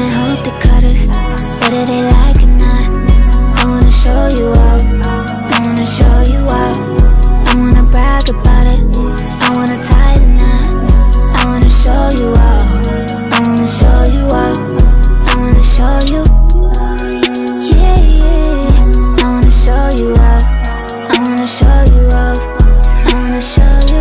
and hope they cut us, whether they like it or not. I wanna show you up, I wanna show you up. I wanna brag about it, I wanna tie the knot. I wanna show you up, I wanna show you up. I wanna show you, yeah, yeah. I wanna show you up, I wanna show you up. I wanna show you,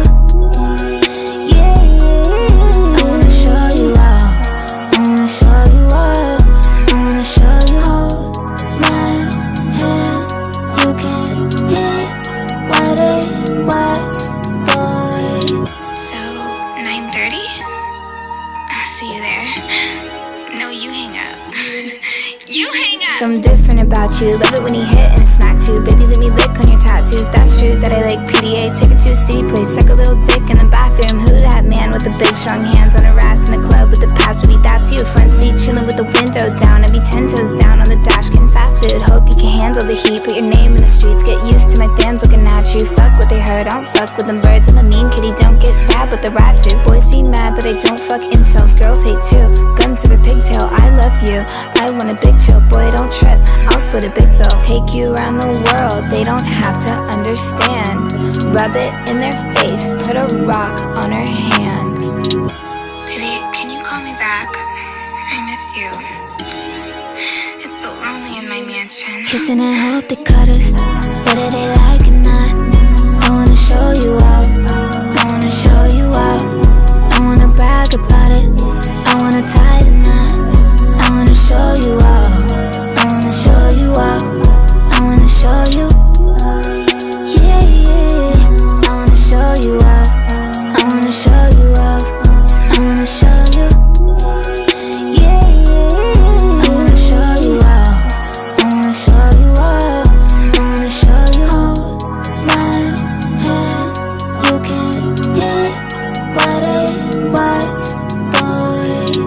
yeah, yeah. I wanna show you up, I wanna show you up. I wanna show you. Hold my hand, you can hear what it was, boy. So, 9:30? I'll see you there. No, you hang up. You hang up! Something different about you, love it when you hit and it smack too. Baby, let me lick on your tattoos, that's true that I like PDA. Take it to a city place, suck a little dick in the bathroom. Who that man with the big strong hands on her ass in the club with the past? Maybe that's you, front seat chilling with the window down. I'd be 10 toes down on the dash getting fast food. Hope you can handle the heat, put your name in the streets. Get used to my fans looking at you. Fuck what they heard, I don't fuck with them birds. I'm a mean kitty, don't get stabbed with the rat too. Boys be mad that I don't fuck incels, girls hate too. Gun to their pigtail, I love you, I want a big chill. Boy, don't trip, I'll split a big bill. Take you around the world, they don't have to understand. Rub it in their face, put a rock on her hand. Baby, can you call me back? I miss you. It's so lonely in my mansion. Kissing and hope they cut us, whether they like it or not. I wanna show you up, I wanna show you up. I wanna brag about it, I wanna tie the knot. I wanna show you up, I wanna show you up. I wanna show you, yeah, yeah. I wanna show you up, I wanna show you up. I wanna show you, yeah, yeah. I wanna show you up, I wanna show you up. I wanna show you. Hold my hand, you can hear what it was, boy.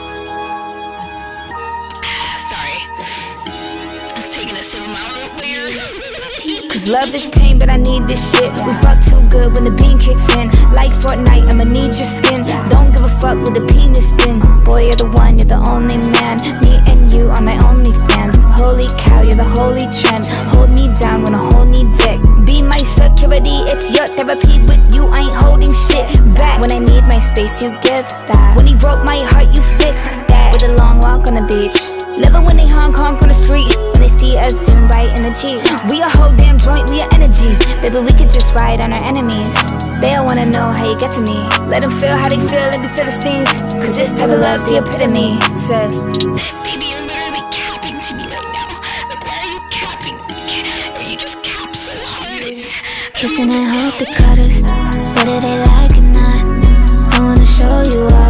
Sorry. I was taking a sip of my own beer. Cause love is pain, but I need this shit. We fuck too good when the bean kicks in. Like Fortnite, I'ma need your skin. Don't give a fuck with the penis spin. Boy, you're the one, you're the only man. Me and you on my OnlyFans. Holy cow, you're the holy trend. Hold me down when I hold me dick. Be my security, it's your therapy. With you, I ain't holding shit back. When I need my space, you give that. When he broke my heart, you fixed that. With a long walk on the beach. Love it when they honk on the street. When they see us zoom by in the Jeep. We a whole damn joint, we a energy. Baby, we could just ride on our enemies. They all wanna know how you get to me. Let them feel how they feel, let me feel the stings. Cause this type of love's the epitome. Said, Baby, you're literally capping to me right now. Like, why are you capping? Or you just cap so hard. kissing and hope they cut us, whether they like it or not. I wanna show you up,